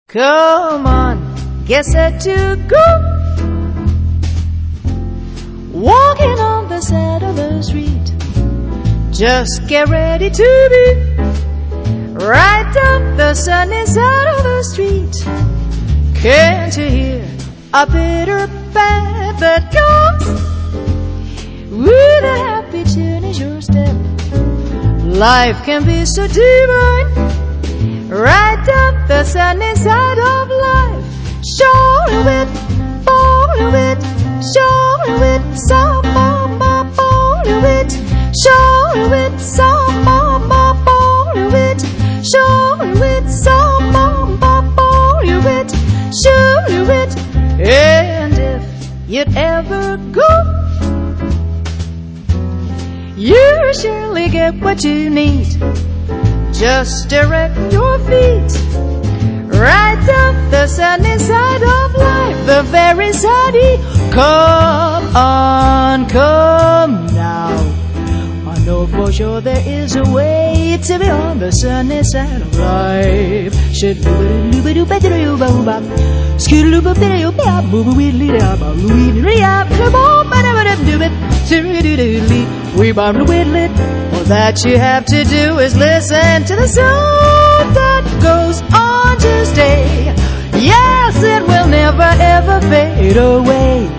Come on, get set to go. Walking on the side of the street. Just get ready to be right up the sunny side of the street. Can't you hear a bitter band that goes with a happy tune is your step? Life can be so divine right up the sunny side of life. Short wit, fall wit, short wit, some more fall wit, short wit, some more fall wit, short wit, some more fall wit, short wit. And if you'd ever go, you surely get what you need. Just direct your feet right up the sunny side of life, the very sunny. Come on, come now. I know for sure there is a way to be on the sunny side of life. All that you have to do is listen to the song that goes on to stay. Yes, it will never ever fade away.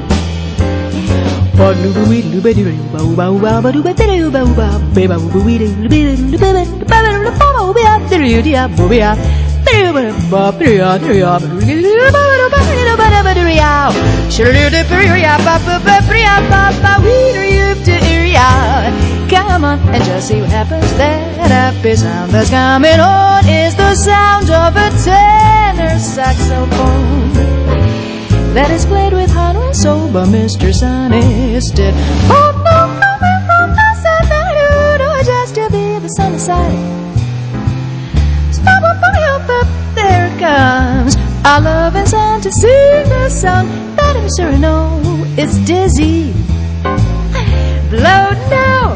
Come on and just see what happens. That happy sound that's coming on is the sound of a tenor saxophone that is played with heart and soul by Mr. Sonny Stitt. Oh no, coming from the sunny, just to be the sunny side. Stop up, there it comes. Our loving sound to sing the song that I'm sure I know it's dizzy. Blow now.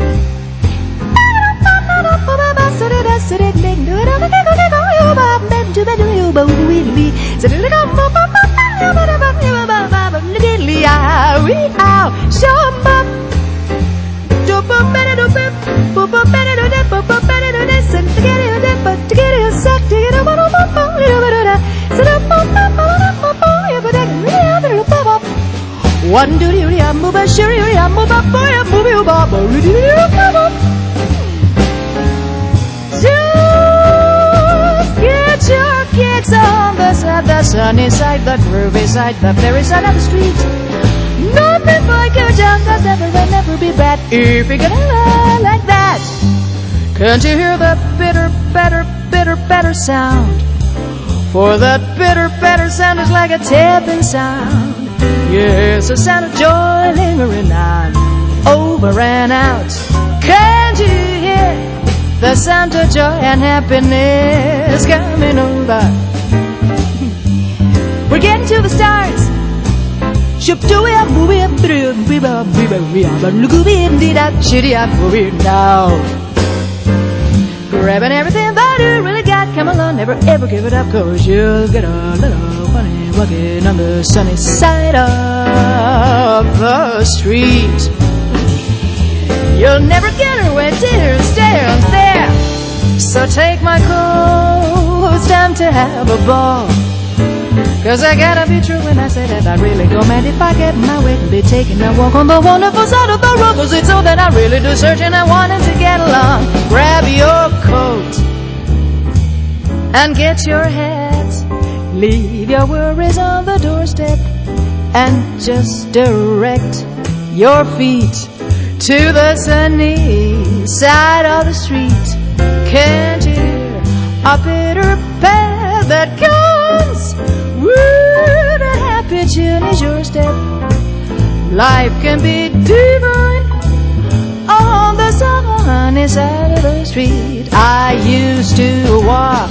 One do you move a sure you move up for a movie bob or just get your kids on the sunny side, the groovy side, the very side of the street. Nothing like your job does never and never be bad if you're gonna lie like that. Can't you hear the bitter, better sound? For that bitter, better sound is like a tapping sound. Yes, a sound of joy lingering on, over and out. Can't you hear the sound of joy and happiness coming over? We're getting to the stars. Now grabbing everything that you really got. Come along, never ever give it up, 'cause you'll get a little funny walking on the sunny side of the street. You'll never get her when tears stare there. So take my call, it's time to have a ball. 'Cause I gotta be true when I say that I really go mad if I get my way to be taking a walk on the wonderful side of the road. 'Cause it's all that I really do search and I wanted to get along. Grab your coat and get your hat. Leave your worries on the doorstep and just direct your feet to the sunny side of the street. Can't you hear a bitter path that comes with a happy tune is your step? Life can be divine on the sunny side of the street. I used to walk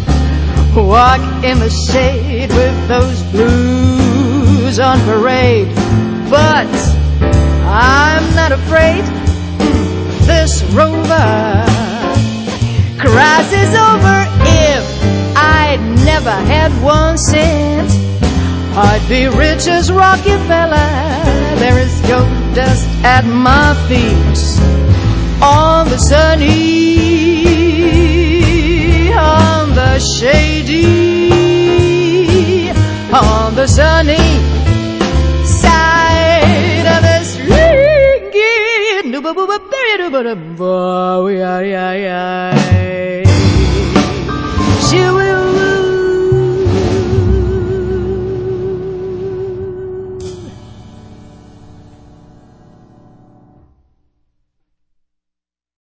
in the shade with those blues on parade, but I'm not afraid. This rover crosses over if I I'd never had 1 cent. I'd be rich as Rockefeller. There is gold dust at my feet on the sunny, on the shady, on the sunny side of the street.